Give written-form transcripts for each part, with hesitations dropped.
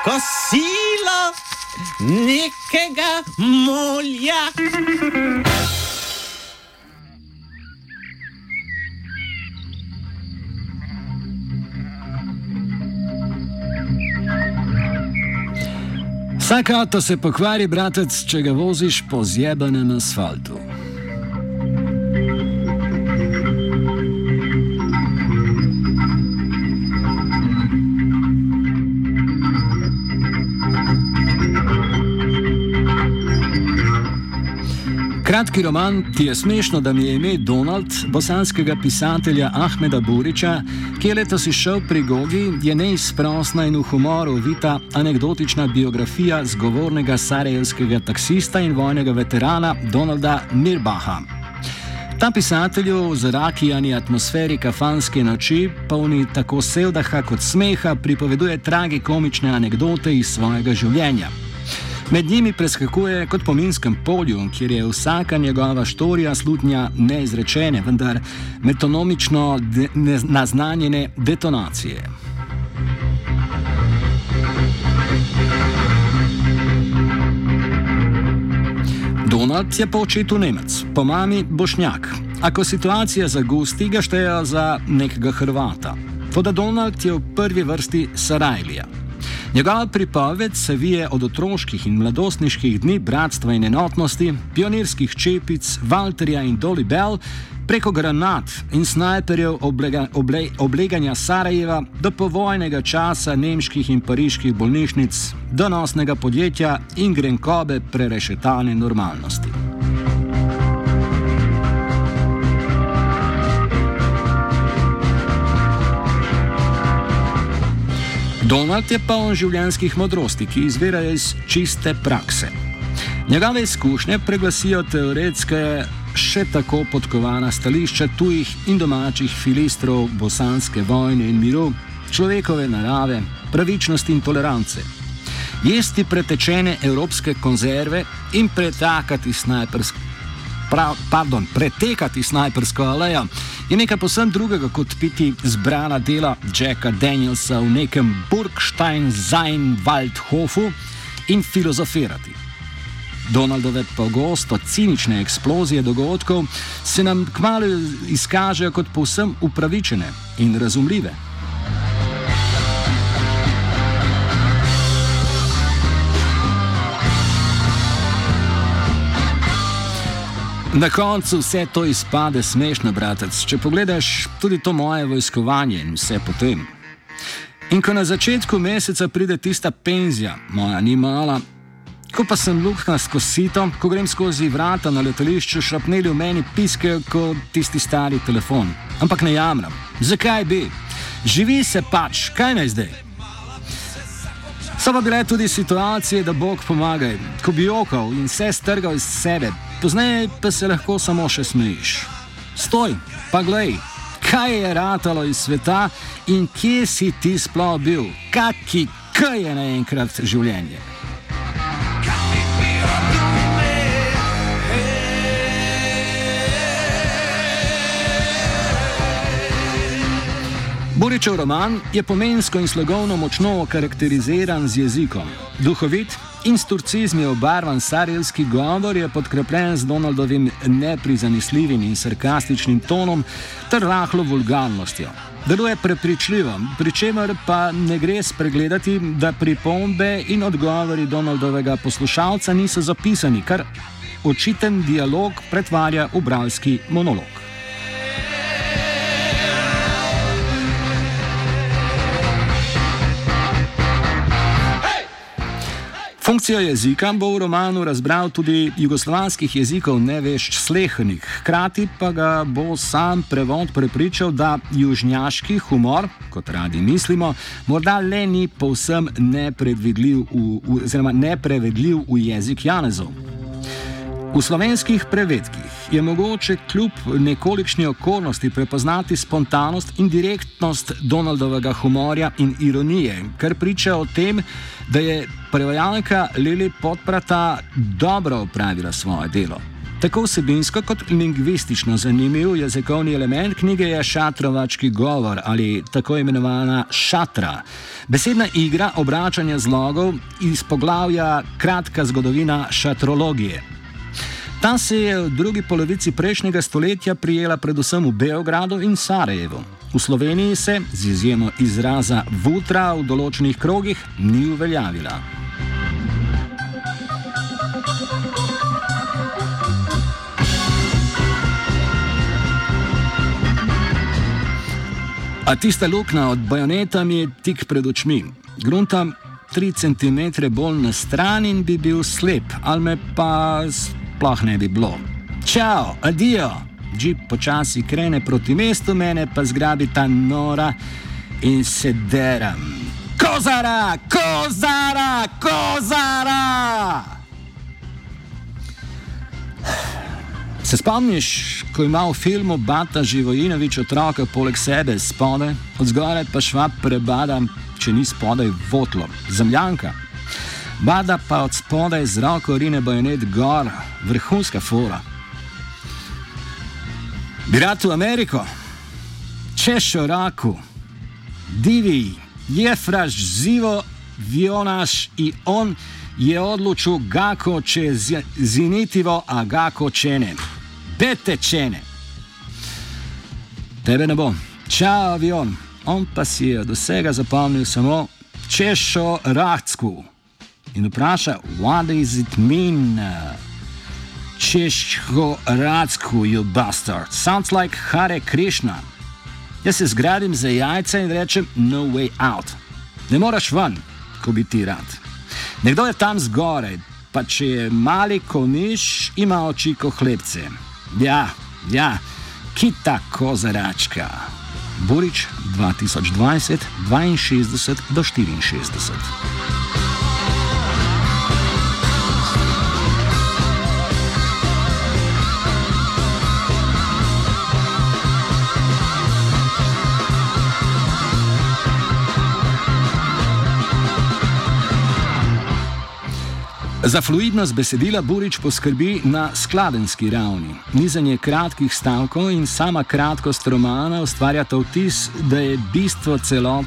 kosilo nekega molja. Vsak avto se pokvari, bratec, če ga voziš po zjebanem asfaltu. Kratki roman Ti je smešno, da mi je ime Donald, bosanskega pisatelja Ahmeda Burića, ki je letos izšel pri Gogi, je neizprosna in v humoru ovita anekdotična biografija zgovornega sarajevskega taksista in vojnega veterana Donalda Mirbaha. Ta pisatelju v zarakijani atmosferi kafanske noči, polni tako sevdaha kot smeha, pripoveduje tragikomične anekdote iz svojega življenja. Med njimi preskakuje kot po minskem polju, kjer je vsaka njegova štorija slutnja neizrečene, vendar metonomično naznanjene detonacije. Donald je po očetu Nemec, po mami Bošnjak, a ko situacija zagusti, ga štejejo za nekega Hrvata. Toda Donald je v prvi vrsti Sarajlija. Njegova pripoved se vije od otroških in mladostniških dni bratstva in enotnosti, pionirskih čepic, Valterja in Dolly Bell, preko granat in snajperjev obleganja Sarajeva do povojnega časa nemških in pariških bolnišnic, donosnega podjetja in grenkobe prerešetane normalnosti. Donald je poln življenjskih modrosti, ki izvirajo iz čiste prakse. Njegove izkušnje preglasijo teoretske, še tako podkovana stališča tujih in domačih filistrov bosanske vojne in miru, človekove narave, pravičnosti in tolerance. Jesti pretečene evropske konzerve in pretekati snajpersko alejo je nekaj povsem drugega kot piti zbrana dela Jacka Danielsa v nekem Burgstein-Sein-Waldhofu in filozofirati. Donaldove pogosto cinične eksplozije dogodkov se nam kmalu izkažejo kot povsem upravičene in razumljive. Na koncu vse to izpade smešno, bratec, če pogledaš tudi to moje vojskovanje in vse potem. In ko na začetku meseca pride tista penzija, moja ni mala, ko pa sem luknja skozi sito, ko grem skozi vrata na letališču, šrapneli v meni piskajo kot tisti stari telefon. Ampak ne jamram. Zakaj bi? Živi se pač, kaj naj zdaj? So pa bile tudi situacije, da Bog pomagaj, ko bi jokal in vse strgal iz sebe, pozneje pa se lahko samo še smejiš. Stoj, pa glej, kaj je ratalo iz sveta in kje si ti sploh bil? Kaj je naenkrat življenje? Burićev roman je pomensko in slogovno močno okarakteriziran z jezikom. Duhovit in s turcizmi obarvan sarajevski govor je podkrepljen z Donaldovim neprizanesljivim in sarkastičnim tonom ter rahlo vulgarnostjo. Deluje prepričljivo, pri čemer pa ne gre spregledati, da pripombe in odgovori Donaldovega poslušalca niso zapisani, kar očiten dialog pretvarja v bralski monolog. Funkcijo jezika bo v romanu razbral tudi jugoslovanskih jezikov nevešč slehernik, hkrati pa ga bo sam prevod prepričal, da južnjaški humor, kot radi mislimo, morda le ni povsem neprevedljiv v jezik Janezov. V slovenskih prevedkih je mogoče kljub nekolikšni okornosti prepoznati spontanost in direktnost Donaldovega humorja in ironije, kar priča o tem, da je prevajalka Lili Podprata dobro opravila svoje delo. Tako vsebinsko kot lingvistično zanimiv jezikovni element knjige je šatrovački govor ali tako imenovana šatra. Besedna igra obračanja zlogov iz poglavja Kratka zgodovina šatrologije. Ta se je v drugi polovici prejšnjega stoletja prijela predvsem v Beogradu in Sarajevu. V Sloveniji se, z izjemo izraza vutra v določenih krogih, ni uveljavila. A tista luknja od bajoneta mi je tik pred očmi. Gruntam 3 cm bolj na stran in bi bil slep, ali me pa sploh ne bi bilo. Čau, adijo! Džip počasi krene proti mestu, mene pa zgrabi ta nora in se deram. Kozara! Kozara! Kozara! Se spomniš, ko ima v filmu Bata Živojinović otroka poleg sebe spode, od zgoraj pa švab prebada, če ni spodaj votlo, zemljanka. Bada pa od spodaj z roko rine bajonet gor, vrhunska fora. Bi rad v Ameriko? Češo raku. Divi, jefraš zivo, vionaš i on je odlučio kako će zinitivo, a kako će ne. Bete će ne. Tebe ne bo. Čao, avion. On pa si je od vsega zapomnil samo Češo Racku. In vpraša, what does it mean? Češo Racku, you bastard. Sounds like Hare Krishna. Jaz se zgradim za jajca in rečem, no way out. Ne moraš ven, ko bi ti rad. Nekdo je tam zgoraj, pa če je mali komiš, ima oči ko hlebce. Ja, kita kozaračka. Burič 2020, 62 do 64. Za fluidnost besedila Burič poskrbi na skladenski ravni. Nizanje kratkih stavkov in sama kratkost romana ustvarjata vtis, da je bistvo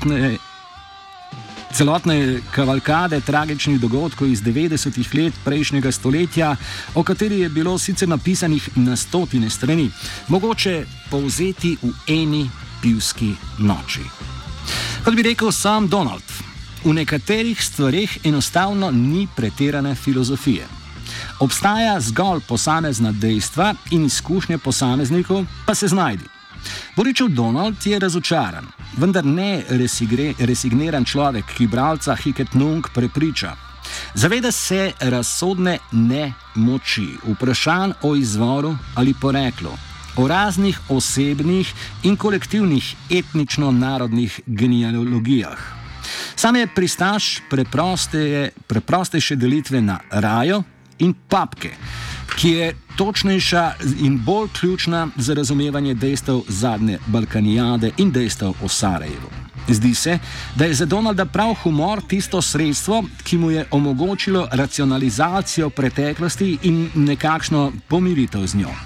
celotne kavalkade tragičnih dogodkov iz 90-ih let prejšnjega stoletja, o kateri je bilo sicer napisanih na 100 strani, mogoče povzeti v eni pivski noči. Kot bi rekel sam Donald, v nekaterih stvareh enostavno ni pretirane filozofije. Obstaja zgolj posamezna dejstva in izkušnje posameznikov, pa se znajdi. Buričev Donald je razočaran, vendar ne resigniran človek, ki bralca Hiket Nung prepriča. Zaveda se razsodne nemoči, vprašanj o izvoru ali poreklu, o raznih osebnih in kolektivnih etnično-narodnih genealogijah. Sam je pristaš preprostejše delitve na rajo in papke, ki je točnejša in bolj ključna za razumevanje dejstev zadnje Balkanijade in dejstev o Sarajevu. Zdi se, da je za Donalda prav humor tisto sredstvo, ki mu je omogočilo racionalizacijo preteklosti in nekakšno pomiritev z njo.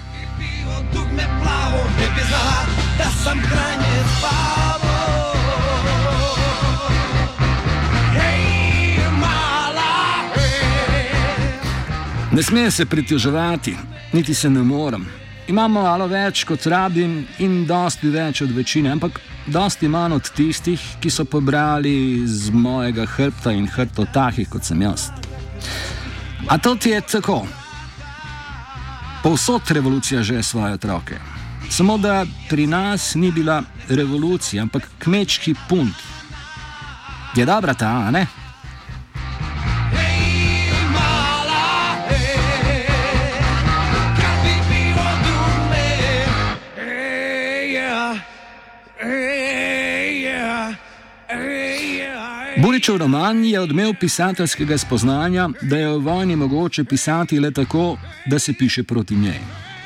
Ne smem se pritoževati, niti se ne morem. Imam malo več, kot rabim in dosti več od večine, ampak dosti manj od tistih, ki so pobrali z mojega hrbta in hrbtov takih, kot sem jaz. A to ti je tako. Povsod revolucija že svoje otroke. Samo da pri nas ni bila revolucija, ampak kmečki punt. Je dobra ta, a ne? Buričev roman je odmev pisateljskega spoznanja, da je o vojni mogoče pisati le tako, da se piše proti njej.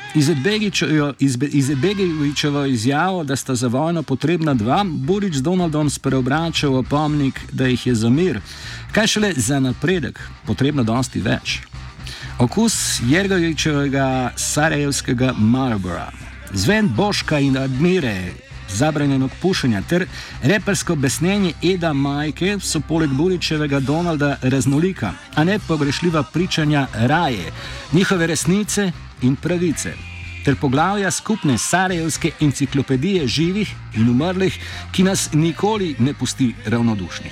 Izetbegovićevo izjavo, da sta za vojno potrebna dva, Burič z Donaldom spreobrača v opomnik, da jih je za mir, kaj šele za napredek, potrebno dosti več. Okus Jergovičevega sarajevskega Marlbora, zven Boška in Admire, zabranjenog pušenja ter repersko besnenje Eda Majke so poleg Buričevega Donalda raznolika, a ne pogrešljiva pričanja raje, njihove resnice in pravice, ter poglavja skupne sarajevske enciklopedije živih in umrlih, ki nas nikoli ne pusti ravnodušnih.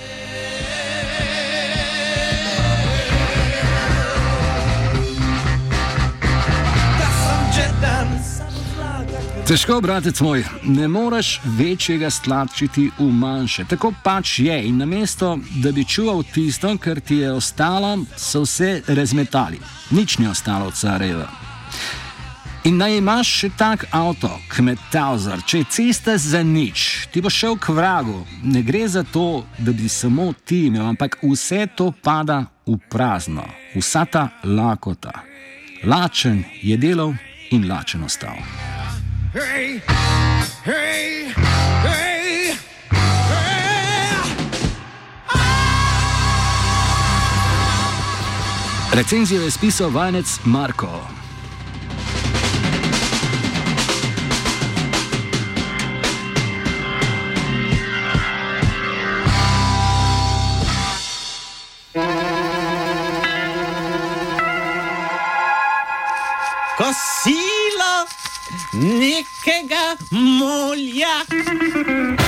Težko, bratec moj, ne moreš večjega stlačiti v manjše. Tako pač je in namesto, da bi čuval tisto, kar ti je ostalo, so vse razmetali. Nič ni ostalo od Sarajeva. In naj imaš še tak avto, kmetavzar, če je cesta za nič, ti bo šel k vragu. Ne gre za to, da bi samo ti imel, ampak vse to pada v prazno. Vsa ta lakota. Lačen je delal in lačen ostal. Hey, hey, hey, hey. Recenzijo je spisal vajenec Marko. Kosilo nekega molja.